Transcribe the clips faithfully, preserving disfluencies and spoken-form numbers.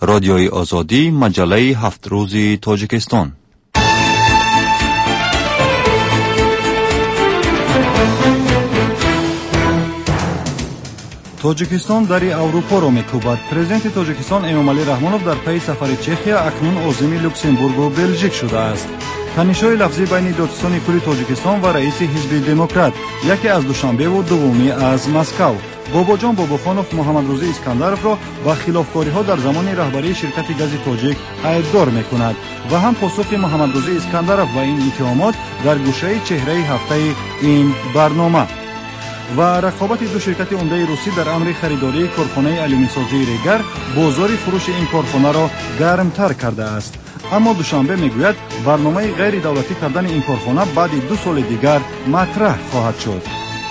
رادیوی آزادی، مجله هفت روزی تاجیکستان. تاجیکستان در اروپا را میکوبد. پرزیدنت تاجیکستان امامعلی رحمانوف در پی سفر چخیا اکنون عازم لوکسمبورگ و بلژیک شده است. تنش‌های لفظی بین دادستان کل تاجیکستان و رئیس حزب دموکرات، یکی از دوشنبه و دومی از مسکو، باباجان باباخانوف محمد روزی اسکندرов را با خلافکاری‌ها در زمان رهبری شرکت گاز تاجیک ایبدار می‌کند و هم پاسخ محمد روزی اسکندرov و این اتهامات در گوشه چهره هفته این برنامه. و رقابت دو شرکت عمده روسی در امر خریداری کارخانه آلومین‌سازی ریگر بازار فروش این کارخانه را گرمتر کرده است. اما دوشنبه میگوید برنامه غیر دولتی کردن این کارخانه بعد دو سال دیگر مطرح خواهد شد.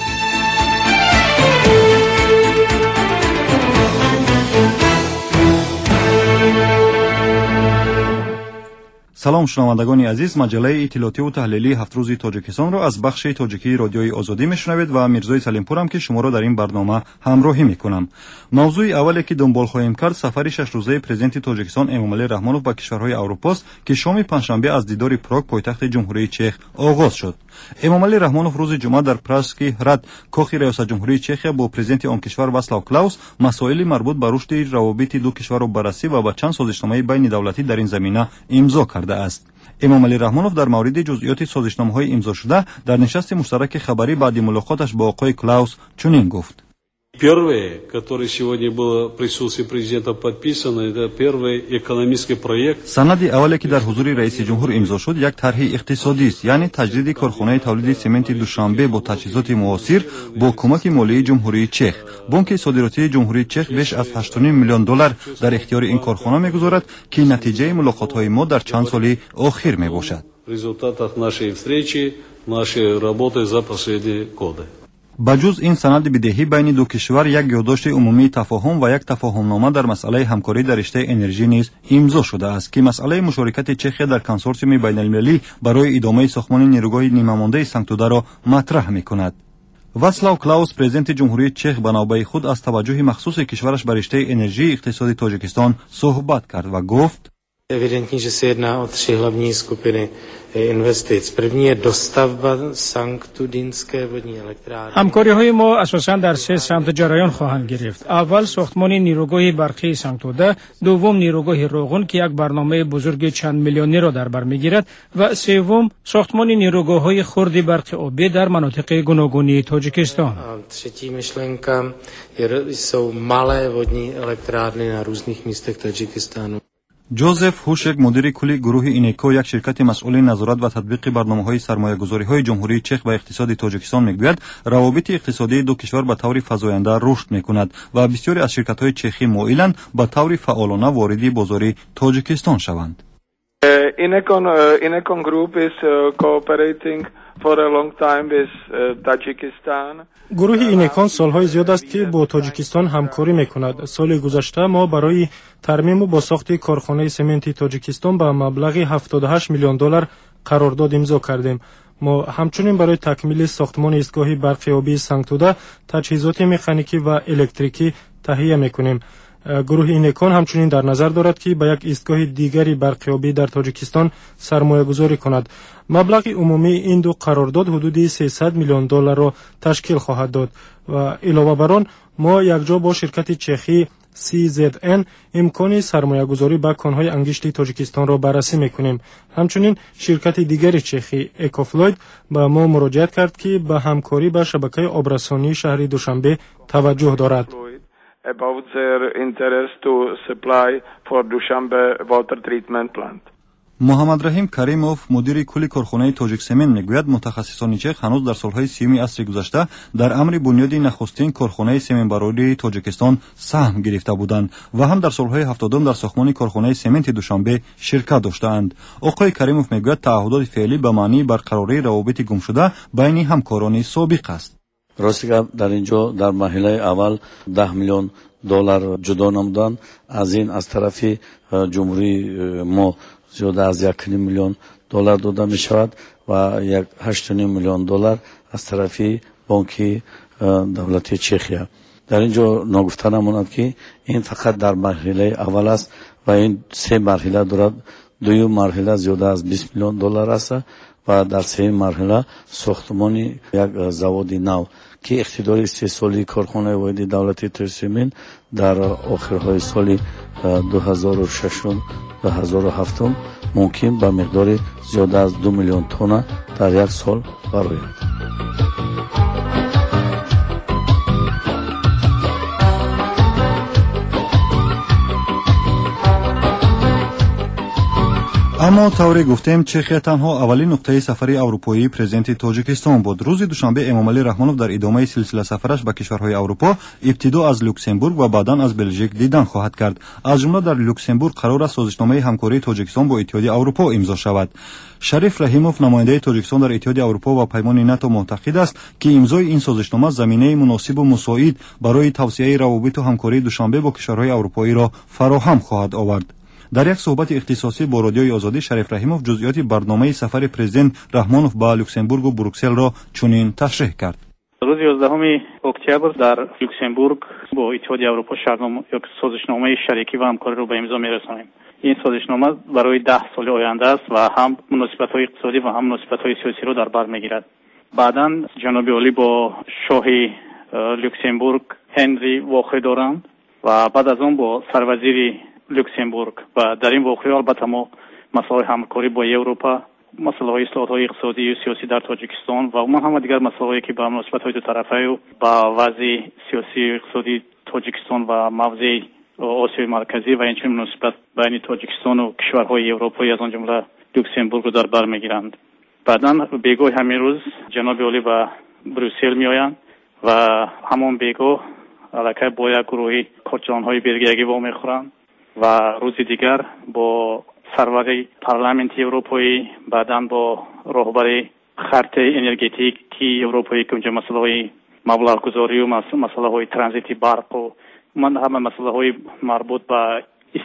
سلام شنوندگان عزیز، مجله اطلاعاتی و تحلیلی هفت روزی تاجیکستان را از بخش تاجیکی رادیوی آزادی میشنوید و میرزای سلیمپورم که شما را در این برنامه همراهی میکنم. موضوع اولی که دنبال خواهیم کرد سفر شش روزه پرزیدنت تاجیکستان امامعلی رحمانوف به کشورهای اروپا است که شام پنجشنبه از دیدار پراگ پایتخت جمهوری چخ آغاز شد. امامعلی رحمانوف روز جمعه در پراسکی hrad کاخ ریاست جمهوری چخیا با پرزیدنت آن کشور واسلاو کلاوس مسائل مربوط به رشد روابط دو کشور را بررسی و با چند سازشنامه بین دولتی در این زمینه امضا کرده است. امامعلی رحمانوف در مورد جزئیات سازشنامه‌های امضا شده در نشست مشترک خبری بعد ملاقاتش با آقای کلاوس چنین گفت: Первое, которое сегодня было в присутствии президента подписано, это первый экономический проект. سند اولی که در حضور رئیس جمهور امضا شد یک طرح اقتصادی است، یعنی تجدید کارخانه تولید سمنت دوشنبه با تجهیزات معاصر با کمک مالی جمهوری چخ. بانک صادراتی جمهوری چخ بیش از هشت و نیم میلیون دلار در اختیار این کارخانه میگذارد که نتیجه ملاقات‌های ما در چند سال اخیر میباشد. В результатах нашей встречи, нашей работы за последние годы. بجز این سند بدهی بین دو کشور یک یادداشت عمومی تفاهم و یک تفاهمنامه در مسئله همکاری در رشته انرژی نیز امضا شده است که مسئله مشارکت چخیا در کنسورسیوم بین‌المللی برای ادامه ساختمان نیروگاه نیمه‌مانده سنکتوده را مطرح می‌کند. واسلاو کلاوس پرزیدنت جمهوری چخ به نوبه خود از توجه مخصوص کشورش به رشته انرژی اقتصادی تاجیکستان صحبت کرد و گفت: Evidentně, že se jedná o tři hlavní skupiny investic. První je dostavba sanktudinské vodní elektrárny. همکاری‌های ما اساساً در سه سمت جریان خواهند گرفت. اول ساختمان نیروگاه برقی سنکتوده، دوم نیروگاه روغن که یک برنامه بزرگ چند میلیونی را در بر میگیرد و سوم ساختمان نیروگاه‌های خرد برق آبی در مناطق گوناگون تاجیکستان. Třetí myšlenka jsou malé vodní elektrárny na různých místech Tadžikistánu. جوزف هوشک مدیر کلی گروه اینیکو یک شرکت مسئول نظارت و تطبیق برنامه‌های سرمایه‌گذاری‌های جمهوری چخ و اقتصاد تاجیکستان میگوید روابط اقتصادی دو کشور به طور فزاینده رشد می‌کند و بسیاری از شرکت‌های چخی مایلند به طور فعالانه وارد بازار تاجیکستان شوند. Inekon Inekon Group is cooperating for a long time with Tajikistan. گروه اینکان سالهای زیاد است که با تاجیکستان همکاری میکند. سال گذشته ما برای ترمیم و بازساخت کارخانه سمنت تاجیکستان با مبلغ هفتاد و هشت میلیون دلار قرارداد امضا کردیم. ما همچنین برای تکمیل ساختمان ایستگاه برق آبی سنکتوده تجهیزات مکانیکی و الکتریکی تهیه میکنیم. گروه اینکان همچنین در نظر دارد که به یک ایستگاه دیگری برق آبی در تاجیکستان سرمایه گذاری کند. مبلغ عمومی این دو قرارداد حدود سیصد میلیون دلار را تشکیل خواهد داد و علاوه بر آن ما یکجا با شرکت چخی سی زد ان امکان سرمایه گذاری به کانهای انگشت تاجیکستان را بررسی میکنیم. همچنین شرکت دیگر چخی اکوفلوید به ما مراجعت کرد که به همکاری با شبکه آبرسانی شهر دوشنبه توجه دارد. About their interest to supply for Dushanbe water treatment plant. محمد رحیم کریموف مدیر کلی کارخانه تاجیک سمنت میگوید متخصصان چخ هنوز در سالهای سیوم عصر گذشته در امر بنیاد نخستین کارخانه سمنتبراری تاجیکستان سهم گرفته بودند و هم در سالهای هفتادم در ساختمان کارخانه سمنت دوشنبه شرکت داشتند. آقای کریموف میگوید تعهدات فعلی به معنی برقراری روابط گم شده بین همکاران سابق است. راستی که در اینجا در مرحله اول ده میلیون دلار جدا نمودن، از این از طرف جمهوری ما زیاده از یک میلیون دلار داده می شود و یک هشت و نیم میلیون دلار از طرف بانک دولتی چخیا. در اینجا نگفته نماند که این فقط در مرحله اول است و این سه مرحله دارد. دوم مرحله زیاده از بیست میلیون دلار است و در سه مرحله ساختمان یک زواد نو که اقتدار استحصالی کارخانه واحد دولتی ترسیمین در آخرهای سال دو هزار و شش دو هزار و هفت ممکن به مقدار زیاده از دو میلیون تن در یک سال برآید. اما طوری گفتیم چخیا تنها اولین نقطه سفری اروپایی پرزیدنت تاجیکستان بود. روز دوشنبه امامعلی رحمانوف در ادامه سلسله سفرش به کشورهای اروپا ابتدا از لوکسمبورگ و بعدا از بلژیک دیدن خواهد کرد. از جمله در لوکسمبورگ قرار است سازشنامه همکاری تاجیکستان با اتحادیه اروپا امضا شود. شریف رحیموف نماینده تاجیکستان در اتحادیه اروپا و پیمان ناتو معتقد است که امضای این سازشنامه زمینه مناسب و مساعد برای توسعه روابط و همکاری دوشنبه با کشورهای اروپایی را فراهم خواهد آورد. در یک صحبت اختصاصی با رادیوی آزادی شریف رحیموف جزئیات برنامه سفر پرزیدنت رحمانوف به لوکسمبورگ و بروکسل را چنین تشریح کرد. روز یازدهم اکتبر در لوکسمبورگ با اتحادیه اروپا شرطنامه یک سازشنامه شریکی و همکاری را به امضا می‌رسانیم. این سازشنامه برای ده سال آینده است و هم مناسبت‌های اقتصادی و هم مناسبت‌های سیاسی را در بر می‌گیرد. بعداً جناب عالی با شاه لوکسمبورگ هنری واقع دارند و بعد از آن با سروزیر لوکسمبورگ و در این واقعه البته ما مسائل همکاری با اروپا، مسائل اصلاحات اقتصادی و سیاسی در تاجیکستان و ما هم دیگر مسائلی که به مناسبت‌های دو طرفه و با وضع سیاسی و اقتصادی تاجیکستان و موضع آسیای مرکزی و اینچنین مناسبت بین تاجیکستان و کشورهای اروپایی از آن جمله لوکسمبورگ را در بر می‌گیرند. بعداً بیگاه همین روز جناب عالی به بروکسل می‌آیند و همان بیگاه علاقه با یک گروه کارچان‌های بلگیایی وا می‌خورند و روز دیگر با سرور پارلمانت اروپایی بعداً با رهبر خط انرژتیکی اروپایی که اونجا مسائل مبلغ گذاری و مسائل ترانزیت برق و من همه مسائل مربوط به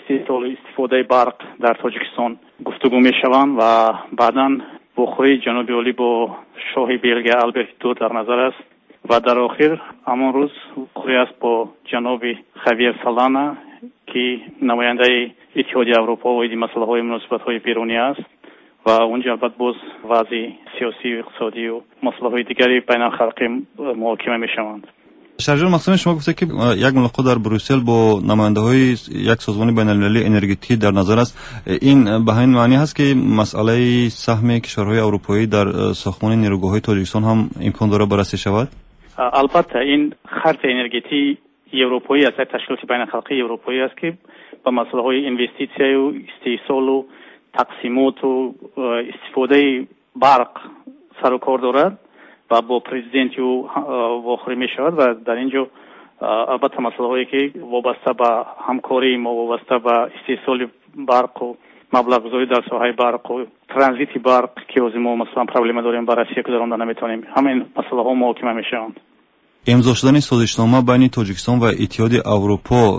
استفاده برق در تاجیکستان گفتگو می‌شوند و بعداً بخوری جناب عالی با شاه بلژیک آلبرت دو در نظر است و در آخر همان روز بخوری است با جناب خاویر سالانا که نماینده اتحادیه اروپا و این مسائل مناسبت‌های بیرونی است و اونجا البته باز وضع سیاسی و اقتصادی و مسائل دیگری بین الخلقی محاکمه می‌شوند. شرجان مقصد شما گفته که یک ملاقات در بروکسل با نماینده‌های یک سازمان بین‌المللی انرژتیکی در نظر است. این به همین معنی هست که مسئله سهم کشورهای اروپایی در ساختمان نیروگاه‌های تاجیکستان هم امکان داره بررسی شود؟ البته این خط انرژتی اروپایی است، تشکیلات بین‌الخلقی اروپایی است که با مسائل اینوستیسی و استحصال و تقسیمات و استفاده برق سر و کار دارد و با پرزیدنت و واخری می شود و در اینجا البته مسائلی که وابسته به همکاری ما وابسته به استحصال برق و مبلغ گذاری در ساحه برق و ترانزیت برق که از ما مثلا پروبلم داریم بررسی گذرانده نمیتونیم، همین مسائل ها محاکمه می شوند. امضا شدن سازشنامه بین تاجیکستان و اتحادیه اروپا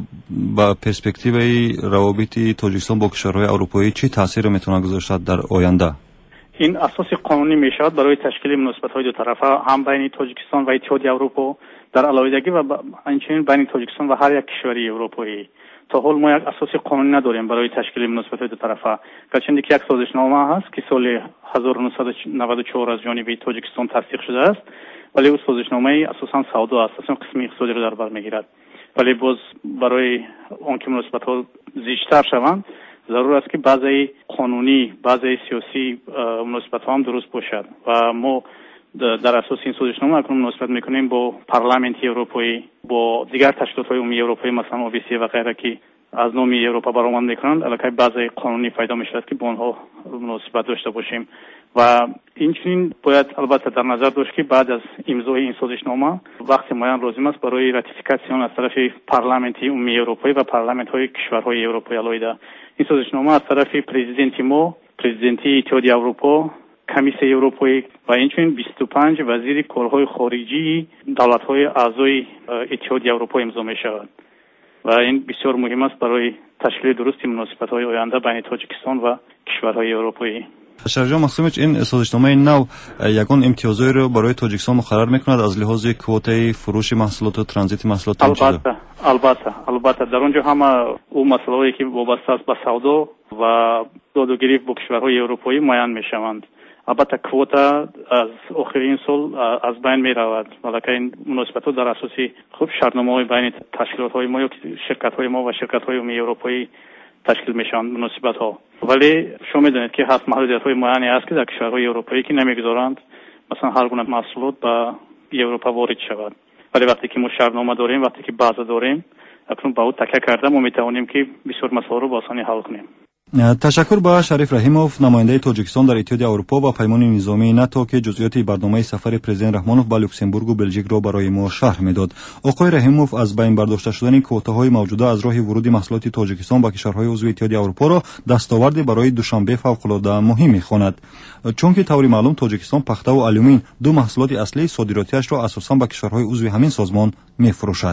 با پرسپکتیو روابط تاجیکستان با کشورهای اروپایی چه تاثیر میتونه گذاشت در آینده؟ این اساس قانونی می شود برای تشکیل مناسبت‌های دو طرفه هم بین تاجیکستان و اتحادیه اروپا در علاوه‌دگی و همچنین بین تاجیکستان و هر یک کشوری اروپایی. تا حال ما یک اساس قانونی نداریم برای تشکیل مناسبت‌های دو طرفه. گرچه که یک سازشنامه هست که سال هزار و نهصد و نود و چهار از جانب تاجیکستان تصدیق شده است، ولی اون سازشنامه اساساً سودا است، اساساً قسم اقتصادی را در بر می‌گیرد. ولی باز برای آنکه مناسبت‌ها زیادتر شوند ضرور است که بعضی قانونی بعضی سیاسی مناسبت هم درست باشد و ما در اساس این سازشنامه اکنون مناسبت میکنیم با پارلمانت اروپایی، با دیگر تشکیلات های عمومی اروپایی مثلا اوبیسی و غیره که از نام اروپا برآمد میکنند، البته بعضی قانونی پیدا میشود که با آنها مناسبت داشته باشیم و اینچنین باید البته در نظر داشت که بعد از امضای این سازشنامه وقت معین لازم است برای راتیفیکاسیون از طرف پارلمانت عمومی اروپایی و پارلمانت های کشورهای اروپایی علیه این سازشنامه از طرف پرزیدنت ما، پرزیدنت اتحادیه اروپا، کمیسیون اروپایی و اینچنین بیست و پنج وزیر کارهای خارجی دولت‌های اعضای اتحادیه اروپا امضا می‌شود و این بسیار مهم است برای تشکیل درست مناسبت‌های آینده بین تاجیکستان و کشورهای اروپایی. شرجان مخصومچ این سازشنامه نو یگان امتیازی رو برای تاجیکستان مقرر میکند از لحاظ کوتای فروش محصولات و ترانزیت محصولات. البته البته البته در اونجا هم او مسائلی که وابسته است به سودا و دادگیری با کشورهای اروپایی معین میشوند. البته کوتا از آخرین سال از بین می رود، ولی این مناسبت در اساسی خوب شرطنامه‌های بین تشکیلات‌های ما یا شرکت‌های ما و شرکت‌های اروپایی تشکیل میشن مناسبت ها. ولی شما میدونید که هست محدودیت‌های معینی هست که در کشورهای اروپایی که نمیگذارند مثلا هر گونه محصولات به اروپا وارد شود. ولی وقتی که ما شرطنامه داریم، وقتی که بازه داریم، اکنون با او تکیه کرده ما میتوانیم که بسیار مسائل رو با آسانی حل کنیم. تشکر به شریف رحیموف، نماینده تاجیکستان در اتحادیه اروپا و پیمان نظامی ناتو که جزئیات برنامه سفر پرزیدنت رحمانوف به لوکسمبورگ و بلژیک را برای ما شرح میداد. آقای رحیموف از بین برداشته شدن کوتاهای موجوده از راه ورود محصولات تاجیکستان به کشورهای عضو اتحادیه اروپا را دستاوردی برای دوشنبه فوق‌العاده مهم می‌خواند، چون که طوری معلوم تاجیکستان پخته و آلومین دو محصولات اصلی صادراتیش را اساساً به کشورهای عضو همین سازمان می‌فروشد.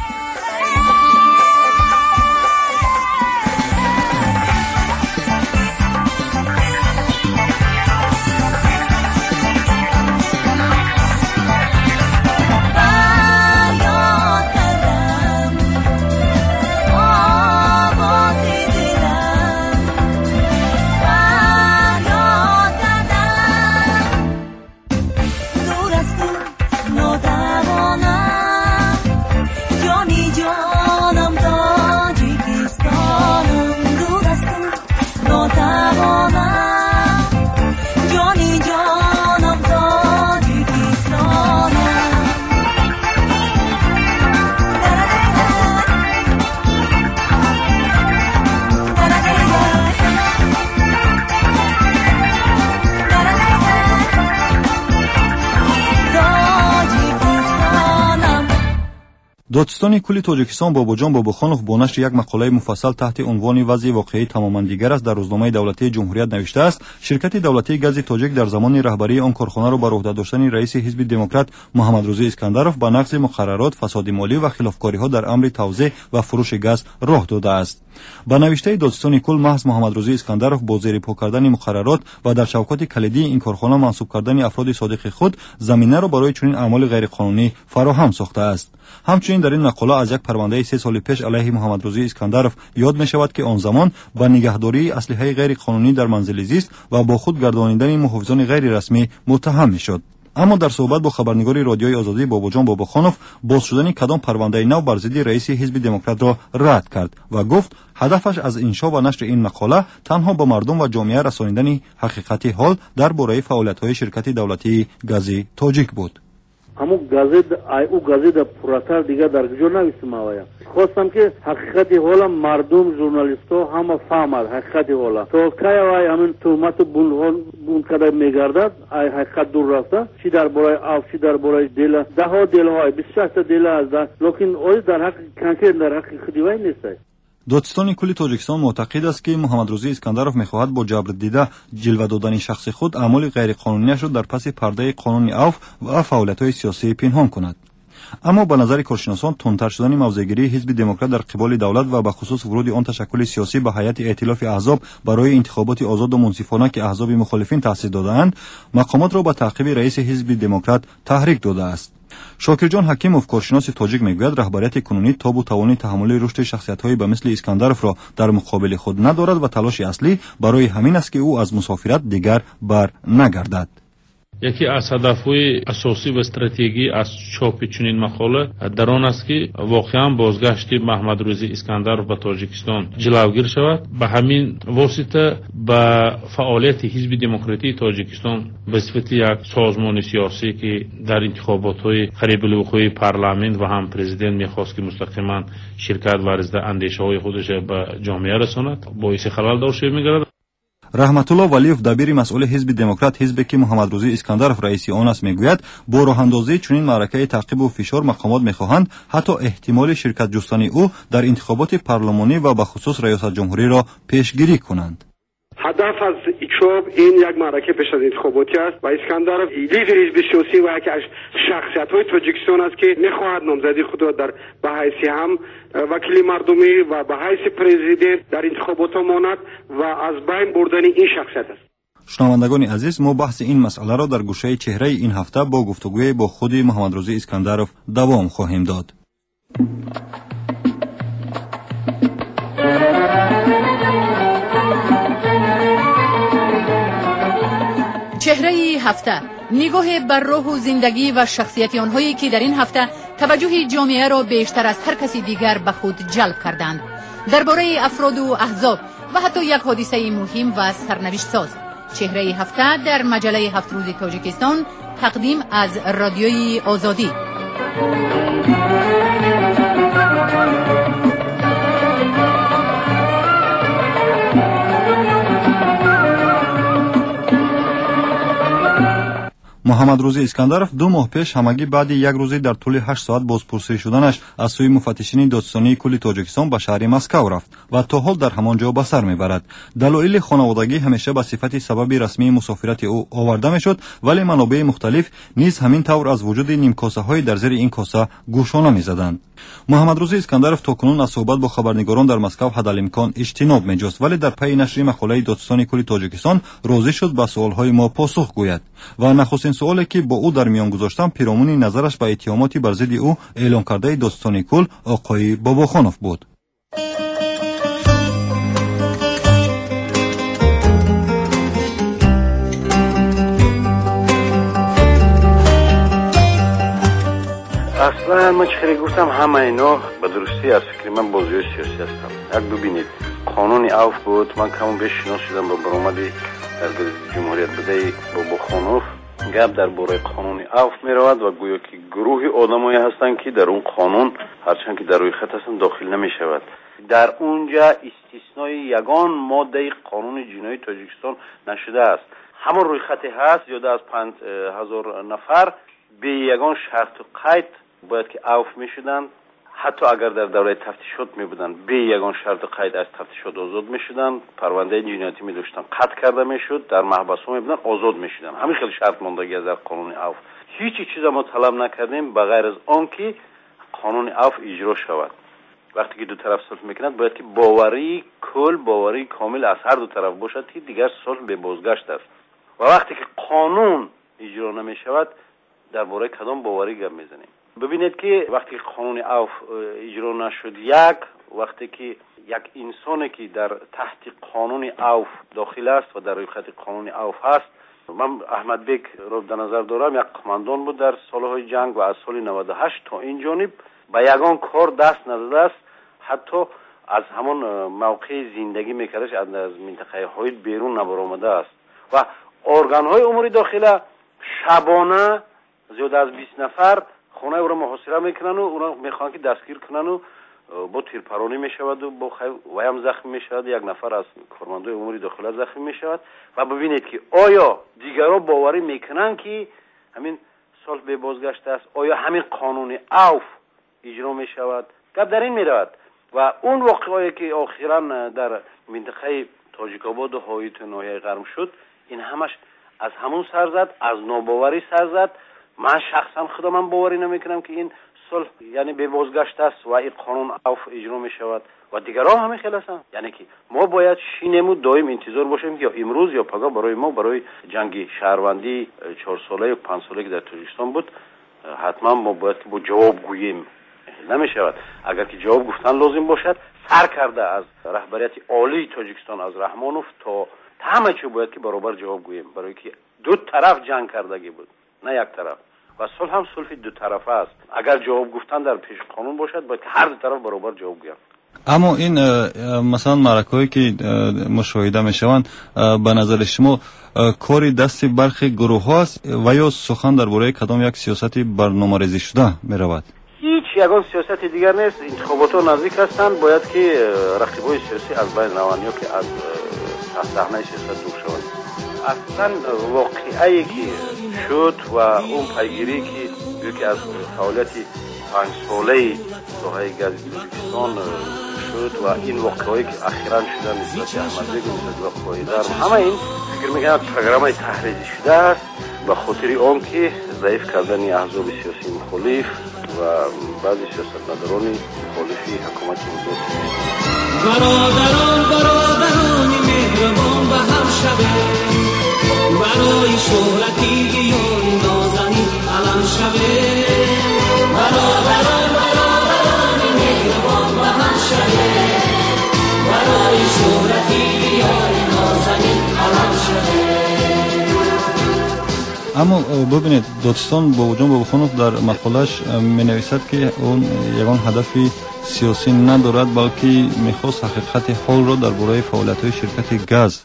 دادستان کل تاجیکستان باباجان باباخانوف با نشر یک مقاله مفصل تحت عنوان وضع واقعی تماما دیگر است در روزنامه دولتی جمهوریت نوشته است شرکت دولتی گاز تاجیک در زمان رهبری آن کارخانه را بر عهده داشتن رئیس حزب دموکرات محمد روزی اسکندروف با نقض مقررات، فساد مالی و خلافکاری‌ها در امر توزیع و فروش گاز راه داده است. با نوشته دادستان کل محض محمد روزی اسکندروف با زیر پا کردن مقررات و در چوکات کلیدی این کارخانه منصوب کردن افراد صادق خود زمینه را برای چنین اعمال غیرقانونی فراهم ساخته است. همچنین در این مقاله از یک پرونده سه سال پیش علیه محمد روزی اسکندروف یاد می شود که آن زمان با نگهداری اسلحه غیر قانونی در منزل زیست و با خود گردانیدن محافظان غیر رسمی متهم می شد. اما در صحبت با خبرنگار رادیوی آزادی باباجان باباخانوف باز شدن کدام پرونده نو بر ضد رئیس حزب دموکرات را رد کرد و گفت هدفش از انشا و نشر این مقاله تنها به مردم و جامعه رسانیدن حقیقت حال درباره فعالیت‌های شرکت دولتی گاز تاجیک بود. همون گازه او گازه در پراتر دیگه در کجا نویسم آیا خواستم که حقیقت حالا مردم ژورنالیست‌ها همه فهمد حقیقت حالا تو که آیا همین تهمت بون بون کده میگردد ای حقیقت دور رفته چی در برای آف چی در برای دل ده ها دل های بیست و شش دل از ده لیکن اوی در حق کنکر در حق خدیوی نیست. دادستان کل تاجیکستان معتقد است که محمد روزی اسکندروف می‌خواهد با جبر دیده جلوه دادن شخص خود اعمال غیرقانونی‌اش را در پس پرده قانون عفو و فعالیت‌های سیاسی پنهان کند. اما به نظر کارشناسان تندتر شدن موضع‌گیری حزب دموکرات در قبال دولت و به خصوص ورود آن تشکل سیاسی به هیئت ائتلاف احزاب برای انتخابات آزاد و منصفانه که احزاب مخالفین تأسیس داده‌اند مقامات را به تعقیب رئیس حزب دموکرات تحریک داده است. شاکرجان حکیموف کارشناس تاجیک میگوید رهبریت کنونی تاب و توان تحمل رشد شخصیت‌های به مثل اسکندروف را در مقابل خود ندارد و تلاش اصلی برای همین است که او از مسافرت دیگر بر نگردد. یکی از هدف‌های اساسی و استراتژی از چاپ چنین مقاله در آن است که واقعا بازگشت محمد روزی اسکندروف به تاجیکستان جلوگیر شود. به همین واسطه به فعالیت حزب دموکراتی تاجیکستان به صفت یک سازمان سیاسی که در انتخابات‌های قریب الوقوع پارلمان و هم پرزیدنت می‌خواست که مستقیما شرکت ورزیده اندیشه‌های خودش به جامعه رساند باعث خلل داشته می‌گردد. رحمت الله ولیف دبیر مسئول حزب دموکرات حزبی که محمد روزی اسکندروف رئیس آن است میگوید با راه اندازی چنین معرکه تعقیب و فشار مقامات میخواهند حتی احتمال شرکت جستن او در انتخابات پارلمانی و به خصوص ریاست جمهوری را پیشگیری کنند. هدف از چوب این یک معرکه پیش از انتخاباتی است و اسکندروف لیدر حزب سیاسی و یکی از شخصیت‌های تاجیکستان است که می‌خواهد نامزدی خود را در به حیث هم وکیل مردمی و به حیث پرزیدنت در انتخابات ماند و از بین بردن این شخصیت است. شنوندگان عزیز، ما بحث این مسئله را در گوشه چهره این هفته با گفتگوی با خود محمد روزی اسکندرов دوام خواهیم داد. چهره هفته، نگاه بر روح و زندگی و شخصیت آنهایی که در این هفته توجه جامعه را بیشتر از هر کسی دیگر به خود جلب کردند. درباره افراد و احزاب و حتی یک حادثه مهم و سرنوشت ساز. چهره هفته در مجله هفت روز تاجیکستان، تقدیم از رادیوی آزادی. محمد روزی اسکندرов دو ماه پیش همگی بعد یک روزی در طول هشت ساعت بازپرسی شدنش از سوی مفتشین دادستانی کل تاجیکستان به شهر مسکو رفت و تا حال در همانجا به سر میبرد. دلایل خانوادگی همیشه به صفت سبب رسمی مسافرت او آورده میشد، ولی منابع مختلف نیز همین طور از وجود نیمکاسه های در زیر این کاسه گوشانه میزدند. محمد روزی اسکندرov تاکنون از صحبت با خبرنگاران در مسکو حدالامکان اجتناب میجست، ولی در پی نشر مقاله دادستانی کل تاجیکستان راضی شد به سوالهای ما پاسخ گوید و نخستین سوالی که با او در میان گذاشتم پیرامون نظرش به اتهامات بر ضد او اعلام کرده دادستانی کل آقای باباخانوف بود. اصلا من چه گفتم همه اینا به درستی از فکر من بازیای سیاسی هستم. یک ببینید قانون عوف بود، من کمون بیش شناس شدم با برآمدی در جمهوریت بدهی باباخانوف. گپ در باره قانون عوف می رود و گویا که گروهی آدمایی هستند که در اون قانون هرچند که در روی خط هستند داخل نمی شود. در اونجا استثنای یگان ماده قانون جنایی تاجیکستان نشده است. همون روی خط هست، زیاده از پنج هزار نفر به یگان شرط و قید باید که عوف می شدن. حتی اگر در دوره تفتیشات می بودن به یگان شرط و قید از تفتیشات آزاد می شدن، پرونده جنایتی می داشتن قطع کرده می شد، در محبس ها می بودن آزاد می شدن. همین خیلی شرط ماندگی از در قانون عوف. هیچ چیز ما طلب نکردیم بغیر از آن که قانون عوف اجرا شود. وقتی که دو طرف صلح میکنند باید که باوری کل باوری کامل از هر دو طرف باشد که دیگر صلح به بازگشت است. و وقتی که قانون اجرا نمی شود درباره کدام باوری گپ میزنیم؟ ببینید که وقتی قانون عوف اجرا نشد، یک وقتی که یک انسانی که در تحت قانون عوف داخل است و در روی خط قانون عوف هست، من احمد بیگ رو در نظر دارم، یک قماندان بود در سالهای جنگ و از سال نود و هشت تا این جانب به یگان کار دست نداده است. حتی از همون موقع زندگی میکردش از منطقه های بیرون نبرآمده است و ارگان های اموری داخله شبانه زیاده از بیست نفر خانه او را محاصره میکنن و اونا میخوان که دستگیر کنن و با تیرپرانی میشود و با ویم زخمی میشود. یک نفر از کارمندای امور داخله زخمی میشود و ببینید که آیا دیگران باوری میکنن که همین صلح به بازگشت است؟ آیا همین قانون عوف اجرا میشود؟ گپ در این میرود و اون واقعی که اخیراً در منطقه تاجیک آباد و هایت ناحیه قرم شد، این همش از همون سر زد، از ناباوری سر زد. من شخصا خودم من باوری نمیکنم که این صلح یعنی به بازگشت است و این قانون عوف اجرا می شود و دیگران همین خیلی هستند. یعنی که ما باید شینمو دائم انتظار باشیم یا امروز یا پگاه برای ما برای جنگ شهروندی چهار ساله یا پنج ساله که در تاجیکستان بود حتما ما باید که با جواب گوییم. نمی شود اگر که جواب گفتن لازم باشد سر کرده از رهبریت عالی تاجیکستان از رحمانوف تا همه چی باید که برابر جواب گوییم، برای که دو طرف جنگ کردگی بود نه یک طرف و صلح هم صلح دو طرفه است. اگر جواب گفتن در پیش قانون باشد باید که هر دو طرف برابر جواب گویند. اما این مثلا معرکه‌ای که مشاهده میشوند به نظر شما کاری دست برخی گروه هاست و یا سخن درباره کدام یک سیاست برنامه‌ریزی شده میرود؟ هیچ یگان سیاست دیگر نیست. انتخابات ها نزدیک هستند، باید که رقیبای سیاسی از بین روند یا که از صحنه سیاست دور شوند. اصلا واقعی که شد و اون پیگیری که یکی از فعالیت پنج ساله ساحه گاز تاجیکستان شد و این واقعی که اخیراً شدن نسبت احمد بیگ و قایدر، همه این فکر میکنم پروگرام تحریزی شده است به خاطر آن که ضعیف کردن احزاب سیاسی مخالف و بعضی سیاستمداران مخالفی حکومت موجود. برادران برادران مهربان به هم شبه اما ببینید دادستان با وجود بابخانوف در مقالش می نویسد که اون یگان هدف سیاسی ندارد بلکه میخواست حقیقت حال را درباره فعالیت‌های شرکت گاز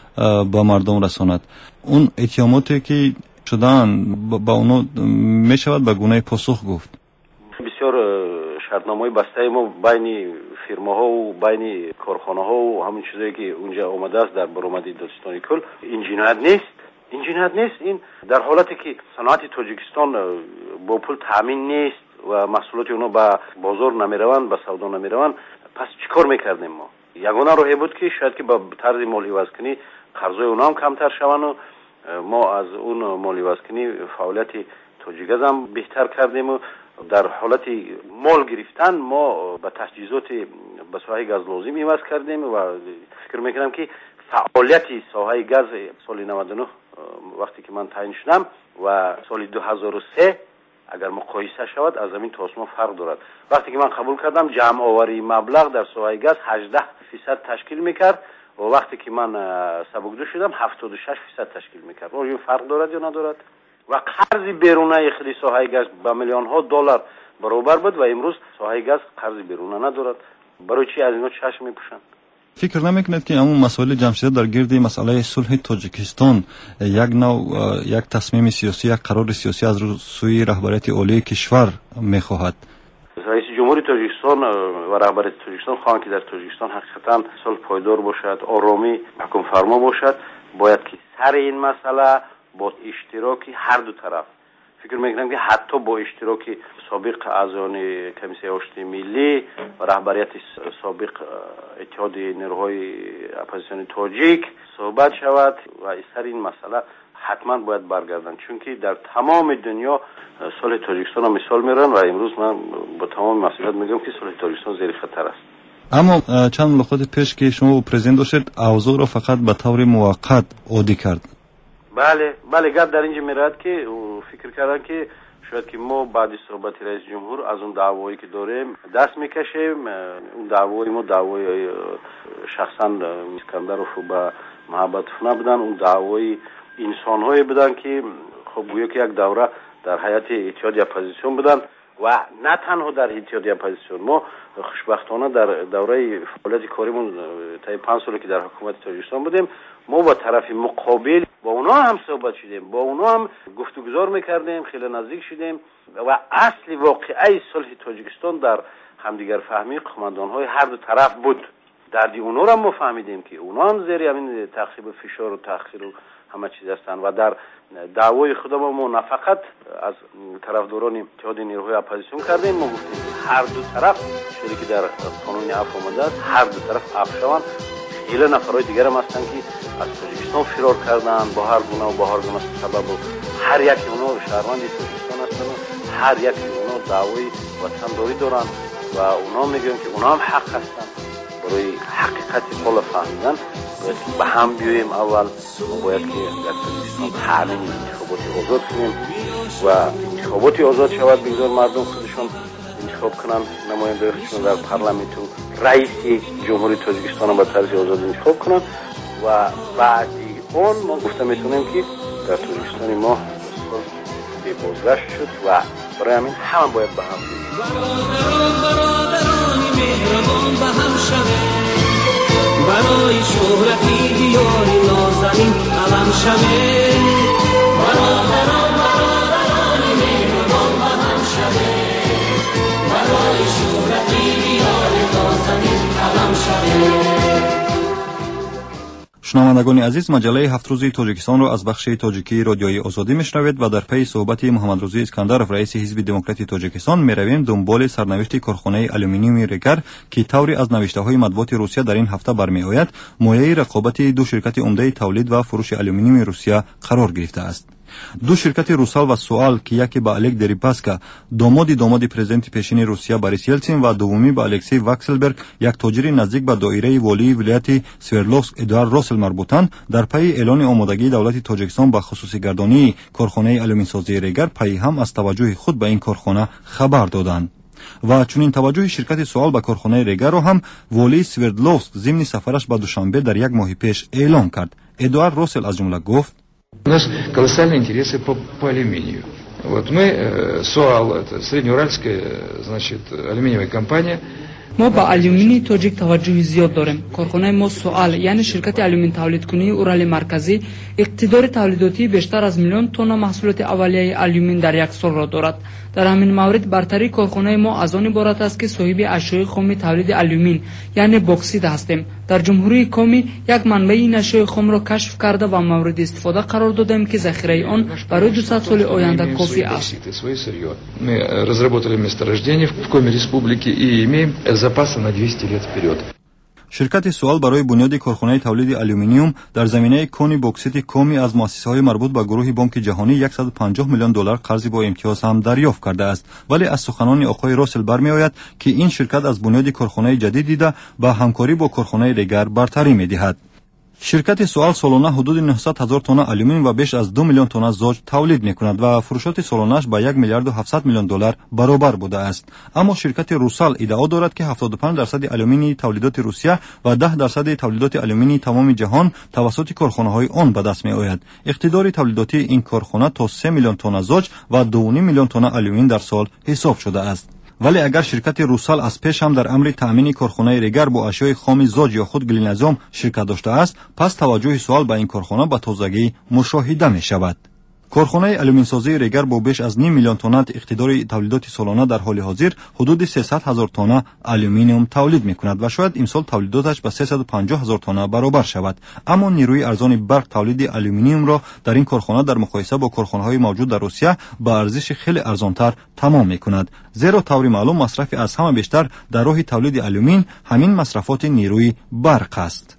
با مردم رساند. اون اتهاماتی که شدن با اونو می شود به گونه پاسخ گفت. بسیار شرطنامه‌های بسته ما بین فیرماها و بین کارخانه‌ها و همین چیزایی که اونجا اومده است در برآمدی دادستانی کل این جنایت نیست. این جنایت نیست. این در حالتی که صنعت تاجیکستان با پول تامین نیست و محصولات اونا به بازار نمیروند، به سودا نمیروند، پس چیکار میکردیم ما؟ یگانه راهی بود که شاید که با طرز مالی وزکنی قرضای اونا هم کمتر شوند و ما از اون مالی وزکنی فعالیت تاجیگاز هم بهتر کردیم و در حالت مال گرفتن ما به تجهیزات به ساحه گاز لازم عوض کردیم و فکر میکنم که فعالیت ساحه گاز سال نود و نه وقتی که من تعیین شدم و سال دو هزار و سه اگر مقایسه شود از زمین تا آسمان فرق دارد. وقتی که من قبول کردم جمع آوری مبلغ در ساحه گاز هجده فیصد تشکیل میکرد و وقتی که من سبکدو شدم هفتاد و شش فیصد تشکیل میکرد. آیا فرق دارد یا ندارد؟ و قرض بیرونه خیلی ساحه گاز با میلیون ها دلار برابر بود و امروز ساحه گاز قرض بیرونه ندارد. برای چی از اینا چشم میپوشند؟ فکر نمیکنید که همون مسائل جمع شده در گرد مسئله صلح تاجیکستان یک نوع یک تصمیم سیاسی، یک قرار سیاسی از سوی رهبریت عالی کشور میخواهد؟ رئیس جمهوری تاجیکستان و رهبریت تاجیکستان خواهند که در تاجیکستان حقیقتا صلح پایدار باشد، آرامی حکم فرما باشد، باید که سر این مسئله با اشتراک هر دو طرف، فکر میکنم که حتی با اشتراک سابق اعضایان کمیسیون آشتی ملی و رهبریت سابق اتحاد نیروهای اپوزیسیون تاجیک صحبت شود و سر این مسئله حتما باید برگردن، چون که در تمام دنیا صلح تاجیکستان را مثال میرن و امروز من با تمام مسئولیت میگم که صلح تاجیکستان زیر خطر است. اما چند ملاقات پیش که شما پرزیدنت داشتید اوضاع را فقط به طور موقت عادی کرد. بله بله گپ در اینجا میراد که فکر کردن که شاید که ما بعد صحبت رئیس جمهور از اون دعوایی که داریم دست میکشیم. اون دعوای ما دعوای شخصا اسکندرов با محبتov نبودن، اون دعوای انسان‌های بودن که خب گویا که یک دوره در حیات اتحاد اپوزیسیون بودن و نه تنها در اتحاد اپوزیسیون. ما خوشبختانه در دوره فعالیت کاریمون تا پنج سالی که در حکومت تاجیکستان بودیم ما با طرف مقابل با اونا هم صحبت شدیم، با اونا هم گفتگوزار میکردیم، خیلی نزدیک شدیم و اصل واقعی صلح تاجیکستان در همدیگر فهمی قماندان‌های هر دو طرف بود. دردی اونا رو هم ما فهمیدیم که اونا هم زیر همین تعقیب و فشار و تأخیر و همه چیز هستن و در دعوای خودمون ما نه فقط از طرفداران اتحاد نیروهای اپوزیسیون کردیم، ما گفتیم هر دو طرف شده که در قانون عفو آمده است هر دو طرف عفو شوند. خیلی نفرهای دیگر هم هستن که از تاجیکستان فرار کردن با هر گونه و با هر گونه سبب و هر یک اونا شهروند تاجیکستان هستن و هر یک اونا دعوای وطنداری دارن و اونا میگن که اونا هم حق هستن. برای حقیقت قول فهمیدن باید که به هم بیاییم. اول باید که در تاجیکستان تعلیم انتخاباتی آزاد کنیم و انتخاباتی آزاد شود، بگذار مردم خودشون انتخاب کنن نماینده‌هاشون در پارلمانت و رئیس جمهوری تاجیکستان با طرز آزاد انتخاب کنن و بعدی اون ما گفته میتونیم که در تاجیکستان ما به بازگشت شد و برای همین همه باید به هم مهربان به هم شوه برای شهرتی دیاری نازنین علم شوه برادران برادران مهربان به هم شوه برای شهرتی دیاری نازنین علم شوه. شنوندگان عزیز، مجله هفت روزی تاجیکستان را از بخش تاجیکی رادیوی آزادی میشنوید و در پی صحبت محمد رضا اسکندرov رئیس حزب دموکراتی تاجیکستان میرویم دنبال سرنوشت کارخانه آلومینیوم ریگر که طوری از نوشته‌های مطبوعات روسیه در این هفته برمیآید مایه رقابت دو شرکت عمده تولید و فروش آلومینیوم روسیه قرار گرفته است. دو شرکت روسال و سوال که یکی با الک دریپاسکا داماد داماد پرزیدنت پیشین روسیه باریس یلتسین و دومی با الکسی واکسلبرگ یک تاجر نزدیک به دایره والی ولایت سوردلوفسک ادوارد روسل مربوطند در پی اعلان آمادگی دولت تاجیکستان به خصوصی گردانی کارخانه آلومینسازی ریگر پی هم از توجه خود به این کارخانه خبر دادند و چنین توجه شرکت سوال به کارخانه ریگر را هم والی سوردلوفسک ضمن سفرش به دوشنبه در یک ماه پیش اعلام کرد. ادوارد روسل از جمله گفت У нас колоссальные интересы по, по алюминию. Вот мы, э, СОАЛ, это среднеуральская, значит, алюминиевая компания. ما با الومینی تاجیک توجه زیاد داریم. کارخانه ما سوال یعنی شرکت الومین تولید کننده اورال مرکزی اقتدار تولیداتی بیشتر از میلیون تن محصولات اولیه الومین در یک سال را دارد. در همین مورد برتری کارخانه ما از آن عبارت است که صاحب اشیاء خام تولید الومین یعنی باکسید هستیم. در جمهوری کامی یک منبع این اشیاء خام را کشف کرده و مورد استفاده قرار دادیم که ذخیره آن برای دویست سال آینده کافی است. Мы разработали месторождение в Коми Республике и имеем запасы на двести лет вперед. شرکت سوال برای بنیاد کارخانه تولید آلومینیوم در زمینه کانی باکسیت کامی از مؤسسه‌های مربوط به گروه بانک جهانی صد و پنجاه میلیون دلار قرض با امتیاز هم دریافت کرده است، ولی از سخنان آقای راسل برمی‌آید که این شرکت از بنیاد کارخانه جدید دیده با همکاری با کارخانه دیگر برتری می‌دهد. شرکت سوال سالانه حدود نهصد هزار تن آلومین و بیش از دو میلیون تن زوج تولید می‌کند و فروشات سالانه‌اش با یک میلیارد و هفتصد میلیون دلار برابر بوده است. اما شرکت روسال ادعا دارد که هفتاد و پنج درصد آلومینی تولیدات روسیه و ده درصد تولیدات آلومینی تمام جهان توسط کارخانه‌های آن به دست می‌آید. اقتدار تولیداتی این کارخانه تا سه میلیون تن زوج و دو و نیم میلیون تن آلومین در سال حساب شده است. ولی اگر شرکت روسال از پیش هم در امر تأمین کارخانه ریگر با اشیاء خام زوج یا خود گلینزوم شرکت داشته است، پس توجه سوال به این کارخانه به تازگی مشاهده می شود. کارخانه آلومینسازی ریگر با بیش از نیم میلیون تن اقتدار تولیدات سالانه در حال حاضر حدود سیصد هزار تن آلومینیوم تولید می‌کند و شاید امسال تولیداتش به سیصد و پنجاه هزار تن برابر شود. اما نیروی ارزان برق تولید آلومینیوم را در این کارخانه در مقایسه با کارخانه‌های موجود در روسیه با ارزش خیلی ارزانتر تمام می‌کند. زیرا طوری معلوم مصرف از همه بیشتر در راه تولید آلومین همین مصرفات نیروی برق است.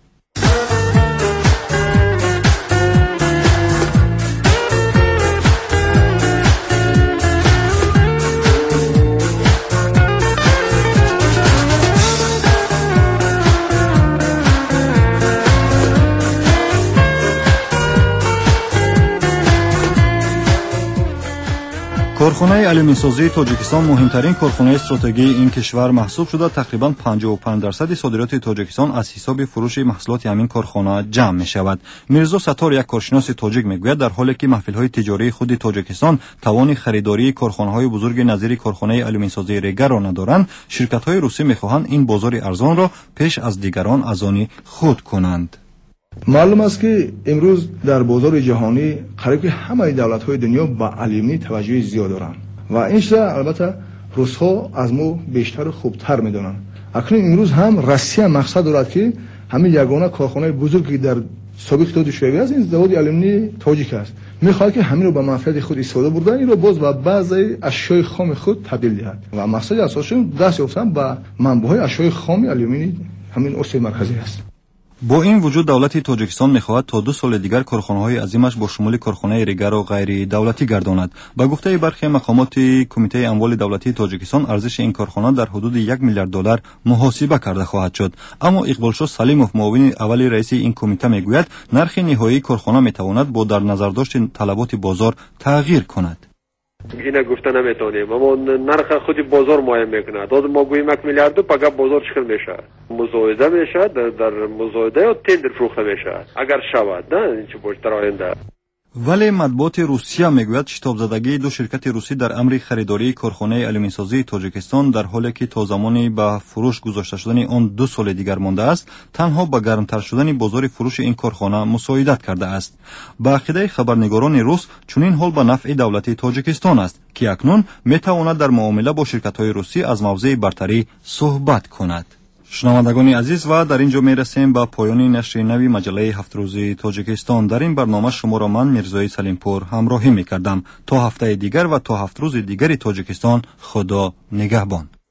کارخانه آلومینسازی تاجیکستان مهمترین کارخانه استراتژیکی این کشور محسوب شده. تقریبا پنجاه و پنج درصد صادرات تاجیکستان از حساب فروش محصولات همین کارخانه جمع می شود. میرزا ستار یک کارشناس تاجیک میگوید در حالی که محفل‌های تجاری خود تاجیکستان توان خریداری کارخانه‌های بزرگ نظیر کارخانه آلومینسازی ریگر را ندارند، شرکت‌های روسی می‌خواهند این بازار ارزان را پیش از دیگران از آن خود کنند. معلوم است که امروز در بازار جهانی قریب همه دولت‌های دنیا با آلومینی توجه زیاد دارند و این چیز البته روس‌ها از ما بیشتر و خوبتر می‌دانند. اکنون امروز هم روسیه مقصد دارد که همین یگانه کارخانه بزرگی در سابق داده شده است این زواد آلومینی تاجیک است. می‌خواهد که همین رو به منفعت خود استفاده بردن این رو باز و بعضی اشیاء خام خود تبدیل دهد و مقصد اساسشون دست یافتن به منبع‌های اشیاء خام آلومینی همین اصل مرکزی است. با این وجود دولت تاجیکستان می‌خواهد تا دو سال دیگر کارخانه‌های عظیمش با شمول کارخانه ریگر را غیر دولتی گرداند. به گفته برخی مقامات کمیته اموال دولتی تاجیکستان ارزش این کارخانه در حدود یک میلیارد دلار محاسبه کرده خواهد شد. اما اقبالشاه سلیموف معاون اول رئیس این کمیته میگوید نرخ نهایی کارخانه میتواند با در نظر داشت طلبات بازار تغییر کند. اینا گفته نمیتونیم اما نرخ خود بازار معین میکنه. داد ما گوییم یک میلیارد فقط بازار چکر میشه مزایده میشه در, در مزایده یا تندر فروخته میشه اگر شود نه این چه بیشتر آینده. ولی مطبوعات روسیه میگوید شتاب زدگی دو شرکت روسی در امر خریداری کارخانه آلومینسازی تاجیکستان در حالی که تا زمانی به فروش گذاشته شدن آن دو سال دیگر مانده است تنها به گرمتر شدن بازار فروش این کارخانه مساعدت کرده است. به عقیده خبرنگاران روس چنین حال به نفع دولت تاجیکستان است که اکنون میتواند در معامله با شرکت‌های روسی از موضع برتری صحبت کند. شنوندگان عزیز و در اینجا میرسیم به پایان نشر نوی مجله هفت روزه تاجیکستان. در این برنامه شما را من میرزای سلیمپور همراهی میکردم. تا هفته دیگر و تا هفت روز دیگری تاجیکستان خدا نگهبان.